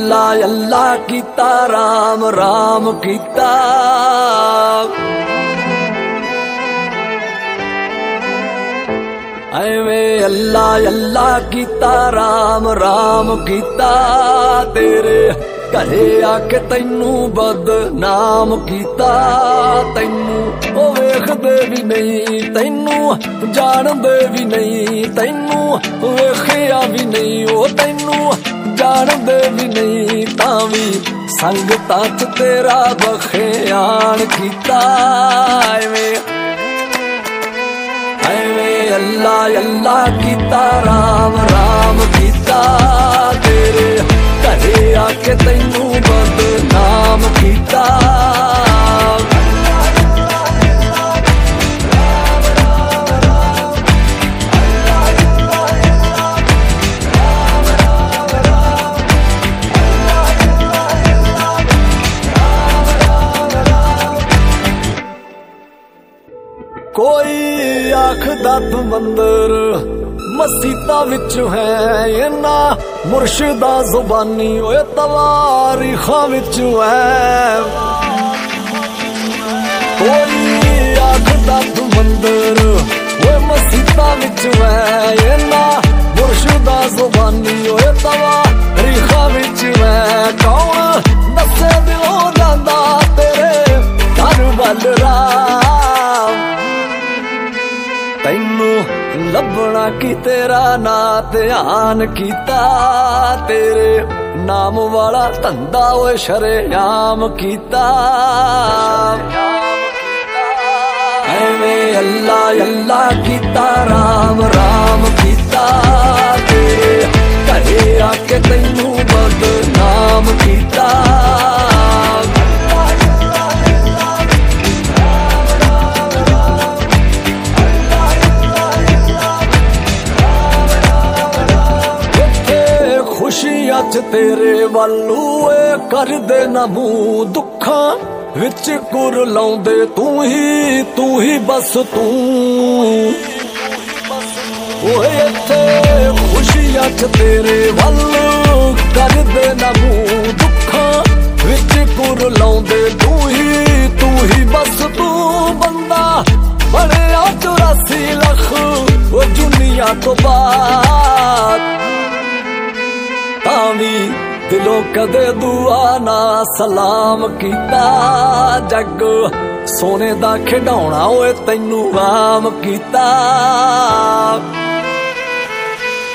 अल्लाह अल्लाह कीता, राम राम कीता। एवें अल्लाह अल्लाह कीता, राम राम कीता। तेरे घरे आके तैनू बदनाम कीता। तैनू ओ वेखदे भी नहीं, तैनू जानदे भी नहीं, तैनू वेखिया भी नहीं, ओ तैनू जानदे भी नहीं, तावी संगतां च तेरा बखेयान कीता। एवें अल्लाह अल्लाह कीता, राम राम कीता। तेरे घरे आके तैनू बदनाम कीता। कोई आखदा तू मंदिर मसीता विच है, इना मुर्शिदा जुबानी ओए तवारीखां विच है। कोई आखदा तू मंदिर ओए मसीता विच है, इना मुर्शिदा जुबानी ओए तवारीखां विच है। कौन दसे दिलों जांदा तेरे घर वल राम, तैनू लभना की तेरा ना ध्यान कीता। तेरे नाम वाला धंधा ओए शरेआम कीता। एवें अल्लाह अल्लाह कीता, राम राम कीता। तेरे घरे आके तैनू बदनाम कीता। खुशियां च तेरे वालू कर दे ना मूं, दुखां विच कुर लाउंदे तू ही बस तू। ओए इत्थे खुशियां च तेरे वालू कर दे ना मूं, दुखां विच कुर लाउंदे तू ही बस तू। बंदा बनेया 84 लख ओ दुनिया तो बाद, तावी दिलों कदे दुआ ना सलाम कीता। जग सोने दा खिडौना ओए तैनू आम कीता।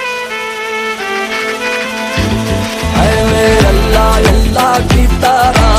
एवें अल्लाह अल्लाह कीता।